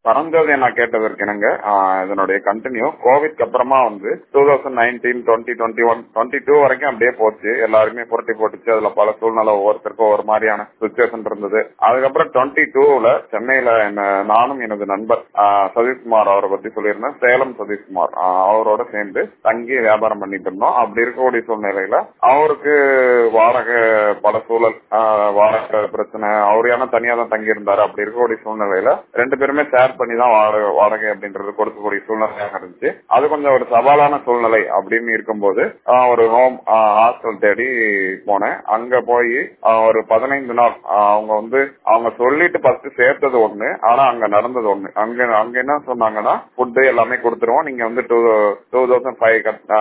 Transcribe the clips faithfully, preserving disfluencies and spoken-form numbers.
பரஞ்சோதி நான் கேட்டதற்கு என்னங்க இதனுடைய கண்டினியூ கோவிட்க்கு அப்புறமா வந்து two thousand nineteen twenty twenty one twenty two வரைக்கும் அப்படியே போச்சு. எல்லாருமே புரட்டி போட்டுச்சு. அதுல பல சூழ்நிலை ஒவ்வொருத்தருக்கும் ஒரு மாதிரியான சுச்சுவேஷன் இருந்தது. அதுக்கப்புறம் டுவெண்ட்டி டூல சென்னையில என்ன நானும் எனது நண்பர் சதீஷ்குமார் அவரை பத்தி சொல்லியிருந்தேன். சேலம் சதீஷ்குமார் அவரோட சேர்ந்து தங்கி வியாபாரம் பண்ணிட்டு இருந்தோம். அப்படி இருக்கக்கூடிய சூழ்நிலையில அவருக்கு வாடகை பல சூழல் வாடகை பிரச்சனை, அவரு ஏன்னா தனியா தான் தங்கி இருந்தாரு. அப்படி இருக்கக்கூடிய சூழ்நிலையில ரெண்டு பேருமே ஷேர் பண்ணி தான் வாடகை வாடகை அப்படின்றது கொடுக்கக்கூடிய சூழ்நிலையாக இருந்துச்சு. அது கொஞ்சம் ஒரு சவாலான சூழ்நிலை அப்படின்னு இருக்கும்போது ஒரு ஹோம் ஹாஸ்டல் தேடி போனேன். அங்க போய் ஒரு பதினைந்து நாள் அவங்க வந்து அவங்க சொல்லிட்டு ஃபர்ஸ்ட் சேர்த்தது ஒண்ணு, ஆனா அங்க நடந்தது ஒண்ணு. அங்க அங்க என்ன சொன்னாங்கன்னா ஃபுட்டு எல்லாமே கொடுத்துருவோம், நீங்க வந்து two two thousand five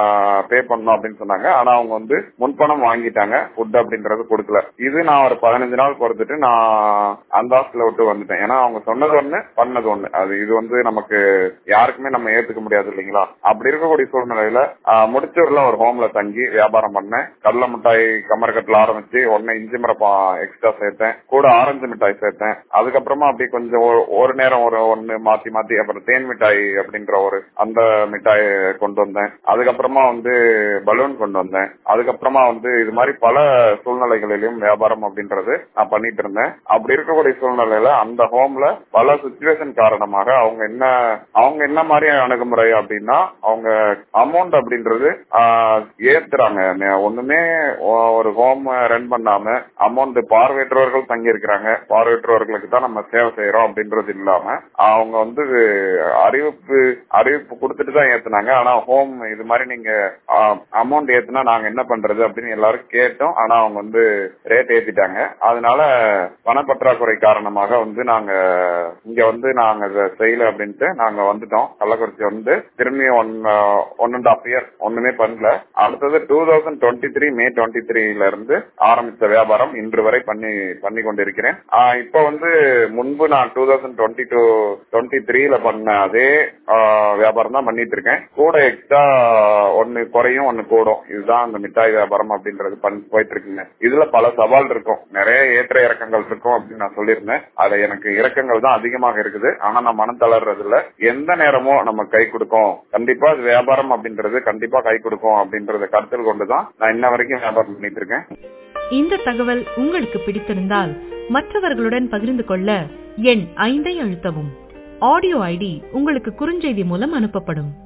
pay பண்ணணும் அப்படின்னு சொன்னாங்க. ஆனா அவங்க வந்து முன்பணம் வாங்கிட்டாங்க, ஃபுட் அப்படின்றது கொடுக்கல. இது நான் ஒரு பதினஞ்சு நாள் பொறுத்துட்டு நான் அந்த ஹாஸ்டல விட்டு வந்துட்டேன். ஏன்னா அவங்க சொன்னது ஒண்ணு பண்ணது ஒண்ணு, அது இது வந்து நமக்கு யாருக்குமே நம்ம ஏத்துக்க முடியாது இல்லைங்களா. அப்படி இருக்கக்கூடிய சூழ்நிலையில முடிச்சூர்ல ஒரு ஹோம்ல தங்கி வியாபாரம் பண்ணேன். கடல மிட்டாய் கமர்கட்டில் ஆரம்பிச்சு ஒன்னு இஞ்சி மரப்பா எக்ஸ்ட்ரா சேர்த்தேன், கூட ஆரஞ்சு மிட்டாய் சேர்த்தேன். அதுக்கப்புறமா அப்படி கொஞ்சம் ஒரு நேரம் ஒரு ஒன்னு மாத்தி மாத்தி அப்புறம் தேன் மிட்டாய் அப்படின்ற ஒரு அந்த மிட்டாய் கொண்டு வந்தேன். அதுக்கப்புறமா வந்து பலூன் கொண்டு வந்தேன். அதுக்கப்புறமா வந்து இது மாதிரி பல சூழ்நிலைகளிலும் வியாபாரம் அப்படின்றது நான் பண்ணிட்டு இருந்தேன். அப்படி இருக்கக்கூடிய சூழ்நிலையில அந்த ஹோம்ல பல சிச்சுவேஷன் காரணமாக அவங்க என்ன அவங்க என்ன மாதிரி அணுகுமுறை அப்படின்னா அவங்க அமௌண்ட் அப்படின்றது ஏத்துறாங்க. ஒண்ணுமே ஒரு ஹோம் ரன் பண்ணாம அமௌண்ட் பார்வையற்றவர்கள் தங்கி இருக்கிறாங்க, பார்வையற்றவர்களுக்கு தான் நம்ம சேவை செய்யறோம் அப்படின்றது இல்லாம அவங்க வந்து அறிவிப்பு அறிவிப்பு கொடுத்துட்டு தான் ஏத்துனாங்க. ஆனா ஹோம் இது மாதிரி நீங்க அமௌண்ட் ஏத்துனா நாங்க என்ன பண்றது அப்படின்னு எல்லாரும் கேட்டோம். ஆனா அவங்க வந்து ரேட் ஏத்திட்டாங்க. அதனால பணப்பற்றாக்குறை காரணமாக வந்து நாங்க இங்க வந்து நாங்க செய்யல அப்படின்ட்டு நாங்க வந்துட்டோம். கள்ளக்குறிச்சி வந்து திரும்பி one one and half year ஒண்ணுமே பண்ணல. அடுத்தது two thousand twenty three May twenty த்ரீல இருந்து ஆரம்பிச்ச வியாபாரம் இன்று வரை பண்ணி பண்ணி கொண்டிருக்கிறேன். இப்ப வந்து முன்பு நான் two thousand twenty two twenty த்ரீல பண்ண அதே வியாபாரம் தான் பண்ணிட்டு இருக்கேன். கூட எக்ஸ்ட்ரா ஒன்னு குறையும் ஒன்னு கூடும். இதுதான் அந்த மிட்டாய் வியாபாரம் அப்படின்றது போயிட்டு இருக்குங்க. இதுல பல சவால் இருக்கும், நிறைய ஏற்ற இறக்கங்கள் இருக்கும் அப்படின்னு நான் சொல்லியிருந்தேன். அதுல எனக்கு இறக்கங்கள் தான் அதிகமாக இருக்குது. ஆனா நான் மனம் தளர்றது இல்ல. எந்த நேரமும் நம்ம கை கொடுக்கும், கண்டிப்பா வியாபாரம் அப்படின்றது கண்டிப்பா கை கொடுக்கும் அப்படின்றத கருத்தில் கொண்டுதான் நான் இன்ன வரைக்கும் வியாபாரம் பண்ணிட்டு இருக்கேன். இந்த தகவல் உங்களுக்கு பிடித்திருந்தால் மற்றவர்களுடன் பகிர்ந்து கொள்ள எண் ஐந்தை அழுத்தவும். ஆடியோ ஐடி உங்களுக்கு குறுஞ்செய்தி மூலம் அனுப்பப்படும்.